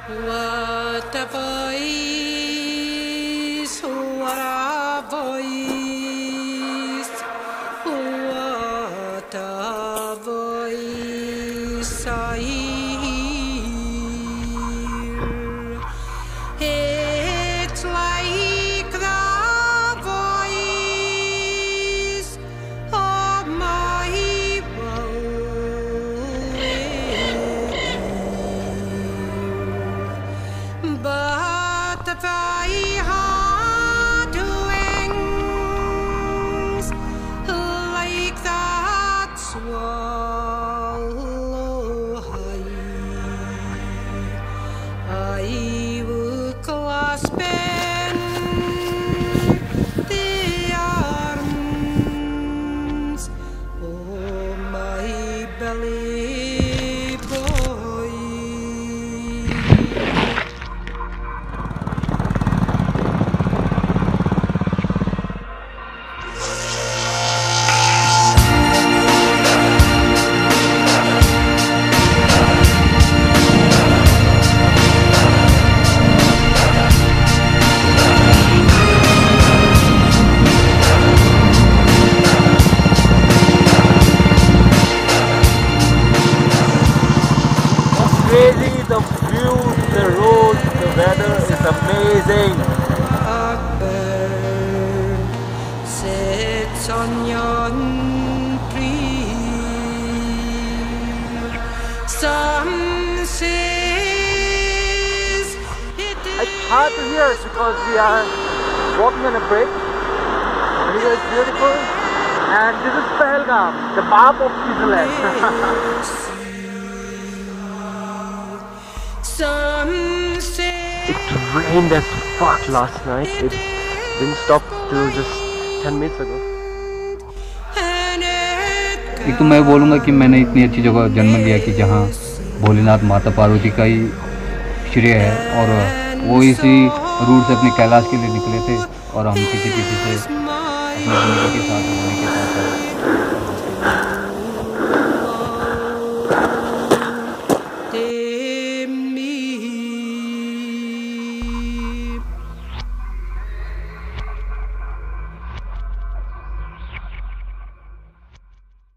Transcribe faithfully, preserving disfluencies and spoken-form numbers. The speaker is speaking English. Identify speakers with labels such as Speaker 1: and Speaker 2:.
Speaker 1: What a voice, what a voice, what a voice I hear. It's like the voice of my but if I had wings like that swallow high, I would clasp in the arms of my belly boy.
Speaker 2: Crazy, the views, the roads, the weather is amazing.
Speaker 1: Akbar sits on yon tree. Some says it
Speaker 2: It's hard to hear because we are walking on a bridge. The river is beautiful, and this is Pahalgam, the map of Switzerland.
Speaker 1: Some say
Speaker 2: It rained as fuck last night. It didn't stop till just ten minutes ago.
Speaker 3: एक तो मैं बोलूँगा कि मैंने इतनी अच्छी जगह जन्म लिया कि जहाँ भोलेनाथ माता पार्वती का ही श्रेय है, और वो इसी रूट से अपने कैलाश के लिए निकले थे और हम किसी किसी से अपनी जिंदगी के साथ होने के साथ